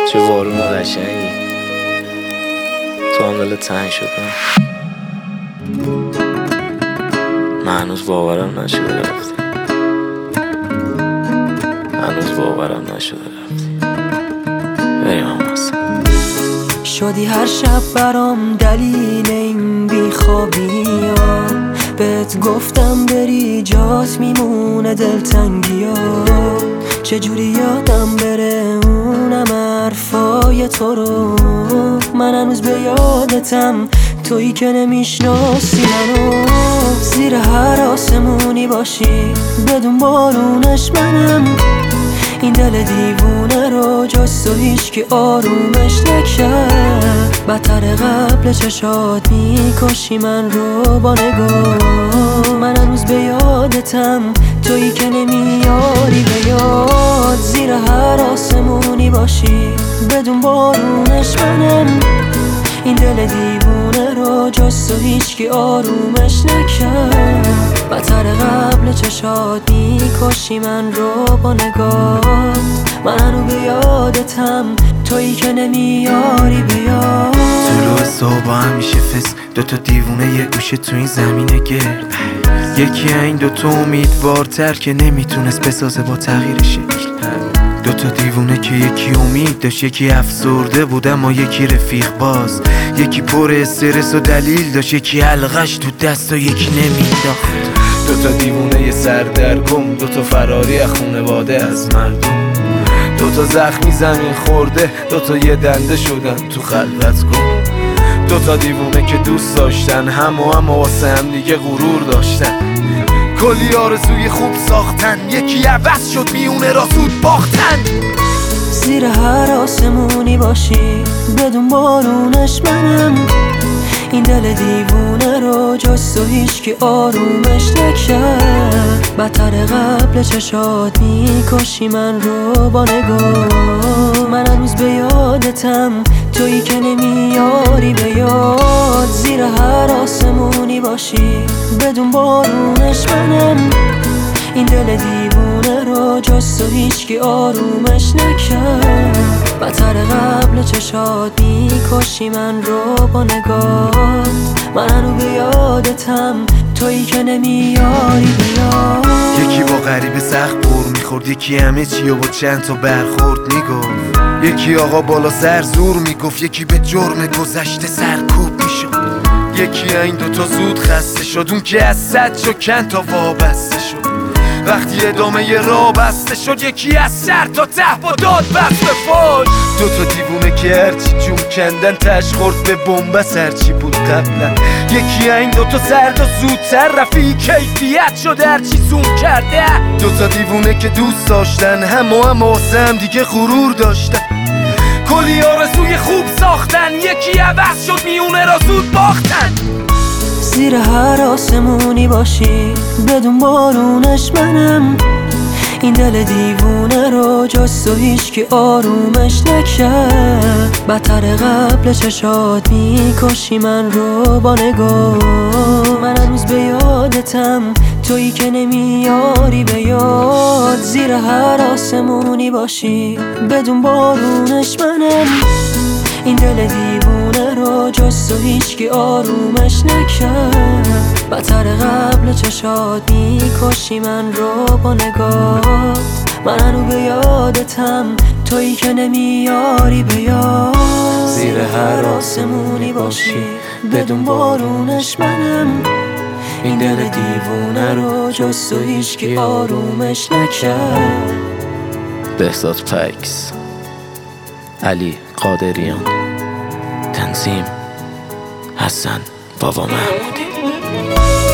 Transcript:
چه بارون قشنگی، تو هم دلت تنگ شد. من هنوز باورم نشده رفتی، هنوز باورم نشده رفتی. بریم هم هستم. شدی هر شب برام دلیل این بیخوابی ها، بهت گفتم بری جات میمونه دلتنگی ها. چجوری یادم بره اونم حرفای تو رو، من هنوز به یادتم، تویی که نمیشناسی منو. زیر هر آسمونی باشی بدون بارونش منم، این دل دیوونه رو جز تو هیچکی آرومش نکرد. بدتر قبل چشات میکشی من رو با نگاه، من هنوز به یادتم، تویی که نمیاری به یاد. زیر هر آسمونی باشی بدون بارونش منم، این دل دیوونه رو جز تو هیچکی آرومش نکرد. بدتر قبل چشات میکشی من رو با نگاه، من هنوز به یادتم، تویی که نمیاری بیاد. طلوع صبح همیشه فس، دوتا دیوونه یه گوشه تو این زمینه گرد. یکی این دوتا امیدوارتر که نمیتونست بسازه با تغییر شکل. دوتا دیوونه که یکی امید داشت، یکی افسرده بود اما یکی رفیق باز. یکی پر استرس و دلیل داشت، یکی حلقش تو دست و یکی نمیداخت. دوتا دیوونه یه سردرگم، دوتا فراری از خونواده از مردم. دوتا زخمی زمین خورده، دوتا یه دنده شدن تو خلوت گم. دوتا دیوونه که دوست داشتن اما واسه هم دیگه غرور داشتن. کلی آرزوی خوب ساختن، یکی عوض شد میونه را زود باختن. زیر هر آسمونی باشی بدون بارونش منم، این دل دیوونه رو جز تو هیچکی آرومش نکرد. بدتر قبل چشات میکشی من رو با نگاه، من هنوز به یادتم، تویی که نمیاری به یاد. زیر هر آسمونی باشی بدون بارونش منم، این دل دیوونه رو جز تو هیچکی آرومش نکرد. بدتر قبل چشات میکشی من رو با نگاه، من هنوز به یادتم، تویی که نمیاری بیاد. یکی با غریب سخت بور میخورد، یکی همه چی و با چند تا برخورد میگفت. یکی آقا بالا سر زور میگفت، یکی به جرم گذشته سرکوب میشد. یکی این دوتا زود خسته شد، اون که از صد شد کن تا وابسته شد. وقتی ادامه ی راه بسته شد، یکی از سر تا ته با داد بست به فاش. دوتا دیوونه که هرچی جون کندن تش خورد به بنبست هرچی بود قبلا. یکی این دوتا سرد و زودتر رفیق کیفیت شد هرچی زوم کرده. دوتا دیوونه که دوست داشتن اما واسه هم دیگه غرور داشتن. کلی آرزوی خوب ساختن، یکی عوض شد میونه را زود باختن. زیر هر آسمونی باشی بدون بارونش منم، این دل دیوونه رو جز تو هیچکی آرومش نکرد. بدتر قبل چشات میکشی من رو با نگاه، من هنوز به یادتم، تویی که نمیاری به یاد. زیر هر آسمونی باشی بدون بارونش منم، این دل دیوونه رو جز تو هیچکی آرومش نکرد. بدتر قبل چشات میکشی من رو با نگاه، من هنوز به یادتم، تویی که نمیاری به یاد. زیر هر آسمونی باشی بدون بارونش منم، این دل دیوونه رو جز تو هیچکی آرومش نکرد. بهزاد پکس، علی قادریان، تنظیم حسن بابا محمودی.